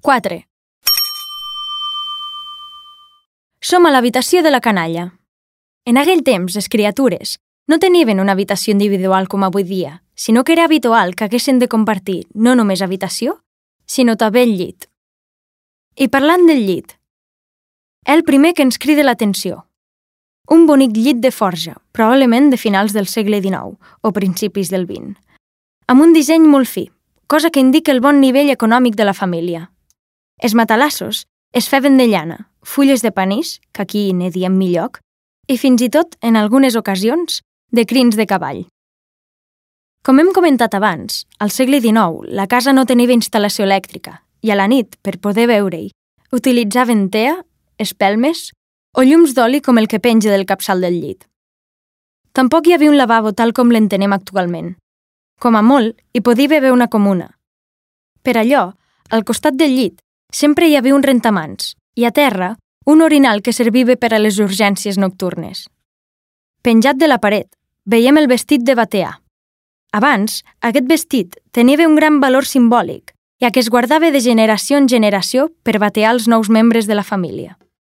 4. Som a l'habitació de la canalla. En aquell temps, les criatures no tenien una habitació individual com avui dia, sinó que era habitual que haguessin de compartir no només habitació, sinó també el llit. I parlant del llit, el primer que ens crida l'atenció. Un bonic llit de forja, probablement de finals del segle XIX o principis del XX, amb un disseny molt fi, cosa que indica el bon nivell econòmic de la família. Els matalassos es feien de llana, fulles de panís, que aquí ne diem milloc, i fins i tot, en algunes ocasions, de crins de cavall. Com hem comentat abans, al segle XIX la casa no tenia instal·lació elèctrica i a la nit, per poder veure-hi, utilitzaven tea, espelmes o llums d'oli com el que penja del capçal del llit. Tampoc hi havia un lavabo tal com l'entenem actualment. Com a molt, hi podia haver una comuna. Per allò, al costat del llit, sempre hi havia un rentamans i a terra un orinal que servia per a les urgències nocturnes. Penjat de la paret, veiem el vestit de batear. Abans, aquest vestit tenia un gran valor simbòlic, ja que es guardava de generació en generació per batear els nous membres de la família.